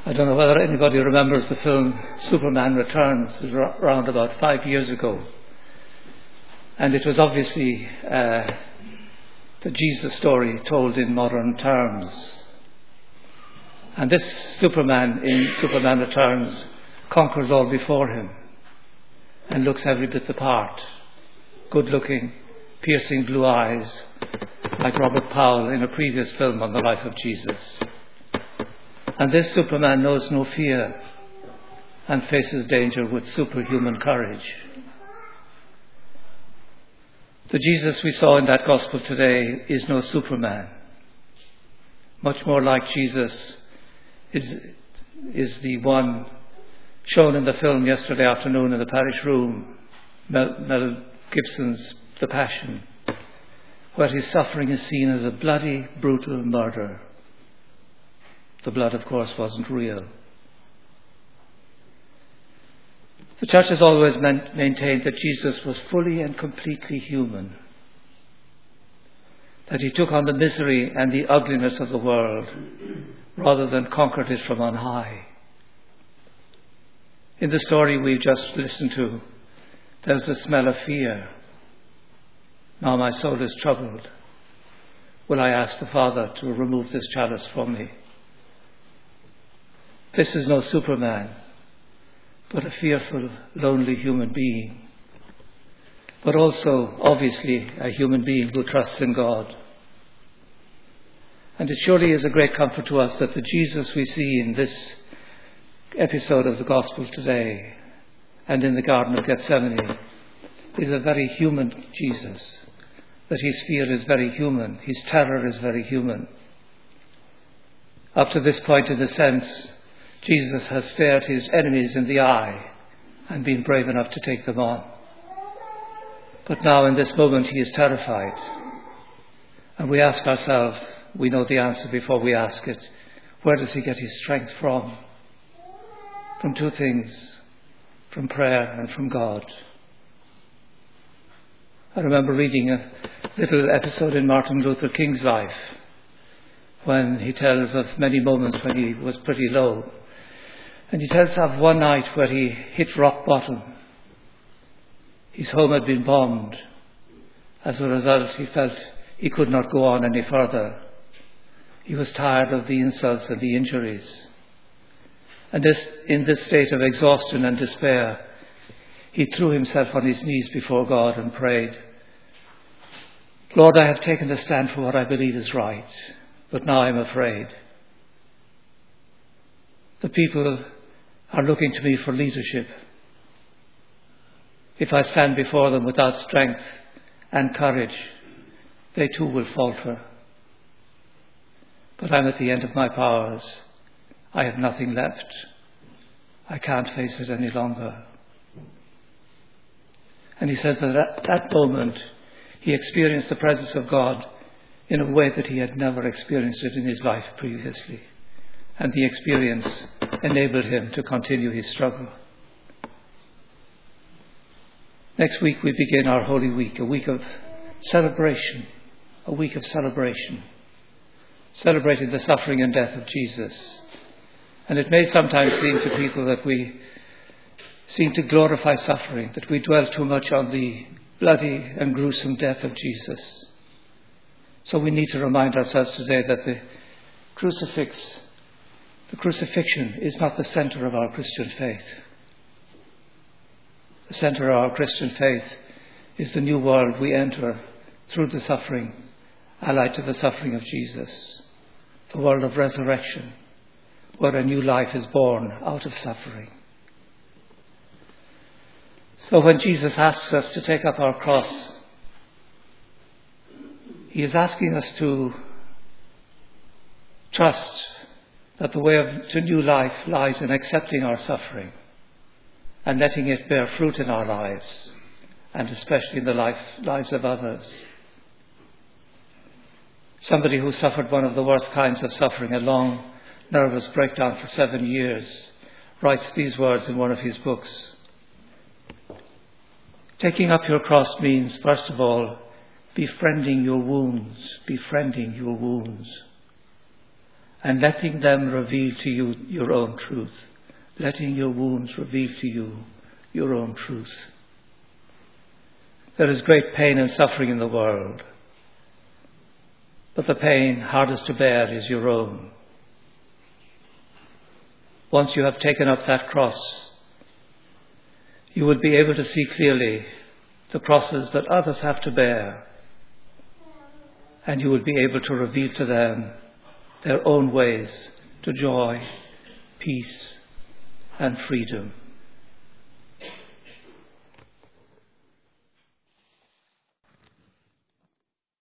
I don't know whether anybody remembers the film Superman Returns. It was around about 5 years ago. And it was obviously the Jesus story told in modern terms. And this Superman in Superman Returns conquers all before him and looks every bit the part. Good looking, piercing blue eyes, like Robert Powell in a previous film on the life of Jesus. And this Superman knows no fear and faces danger with superhuman courage. The Jesus we saw in that gospel today is no Superman. Much more like Jesus is the one shown in the film yesterday afternoon in the parish room, Mel Gibson's The Passion, where his suffering is seen as a bloody, brutal murder. The blood, of course, wasn't real. The Church has always maintained that Jesus was fully and completely human, that he took on the misery and the ugliness of the world rather than conquered it from on high. In the story we've just listened to, there's the smell of fear. Now my soul is troubled. Will I ask the Father to remove this chalice from me? This is no Superman, but a fearful, lonely human being. But also, obviously, a human being who trusts in God. And it surely is a great comfort to us that the Jesus we see in this episode of the Gospel today and in the Garden of Gethsemane is a very human Jesus. That his fear is very human, his terror is very human. Up to this point, in a sense, Jesus has stared his enemies in the eye and been brave enough to take them on. But now in this moment he is terrified. And we ask ourselves, we know the answer before we ask it, where does he get his strength from? From two things, from prayer and from God. I remember reading a little episode in Martin Luther King's life when he tells of many moments when he was pretty low. And he tells of one night where he hit rock bottom. His home had been bombed. As a result, he felt he could not go on any further. He was tired of the insults and the injuries. And in this state of exhaustion and despair, he threw himself on his knees before God and prayed, Lord, I have taken a stand for what I believe is right, but now I'm afraid. The people are looking to me for leadership. If I stand before them without strength and courage, they too will falter. But I'm at the end of my powers. I have nothing left. I can't face it any longer. And he says that at that moment he experienced the presence of God in a way that he had never experienced it in his life previously. And the experience enabled him to continue his struggle. Next week we begin our Holy Week, a week of celebration, celebrating the suffering and death of Jesus. And it may sometimes seem to people that we seem to glorify suffering, that we dwell too much on the bloody and gruesome death of Jesus. So we need to remind ourselves today that the crucifixion is not the center of our Christian faith. The center of our Christian faith is the new world we enter through the suffering, allied to the suffering of Jesus. The world of resurrection, where a new life is born out of suffering. So when Jesus asks us to take up our cross, he is asking us to trust that the way to new life lies in accepting our suffering and letting it bear fruit in our lives, and especially in the lives of others. Somebody who suffered one of the worst kinds of suffering, a long nervous breakdown for 7 years, writes these words in one of his books. Taking up your cross means, first of all, befriending your wounds. and letting them reveal to you your own truth. Letting your wounds reveal to you your own truth. There is great pain and suffering in the world, but the pain hardest to bear is your own. Once you have taken up that cross, you will be able to see clearly the crosses that others have to bear, and you will be able to reveal to them their own ways to joy, peace, and freedom.